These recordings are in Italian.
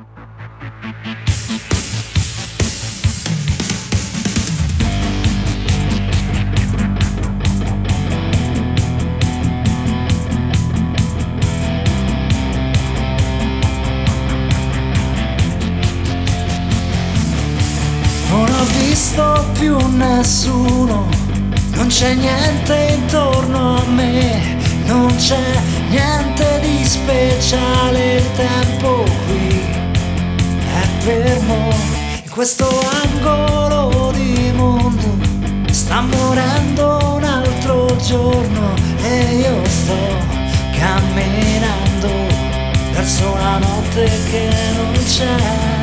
Non ho visto più nessuno, non c'è niente intorno a me, non c'è niente di speciale, il tempo qui è fermo. In questo angolo di mondo sta morendo un altro giorno e io sto camminando verso una notte che non c'è.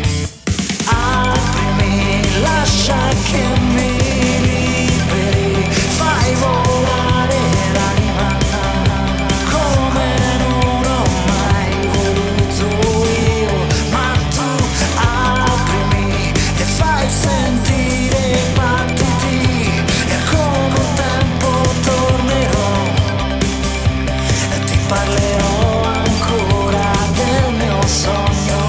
Lascia che mi liberi, fai volare l'anima come non ho mai voluto io, ma tu aprimi e fai sentire i battiti e come un tempo tornerò e ti parlerò ancora del mio sogno.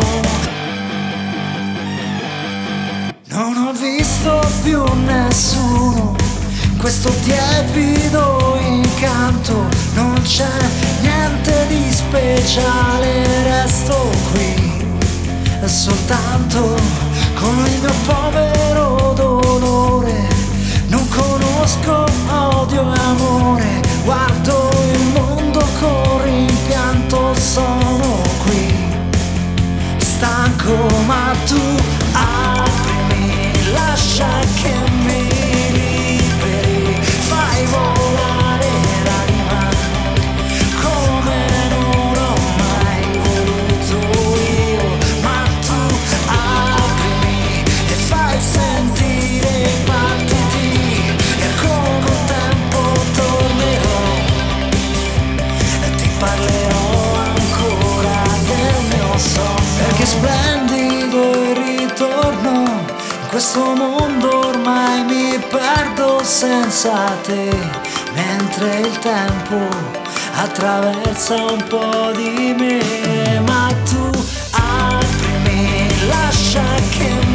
Non ho visto più nessuno, questo tiepido incanto, non c'è niente di speciale, resto qui soltanto con il mio povero dolore, non conosco odio e amore, guardo il mondo con rimpianto, sono qui stanco ma tu aprimi, lascia che mi liberi, fai volare l'anima come non ho mai voluto io, ma tu aprimi e fai sentire i battiti e come un tempo tornerò e ti parlerò ancora del mio sogno, perché splendido il ritorno, in questo mondo ormai mi perdo senza te, mentre il tempo attraversa un po' di me, ma tu aprimi, lascia che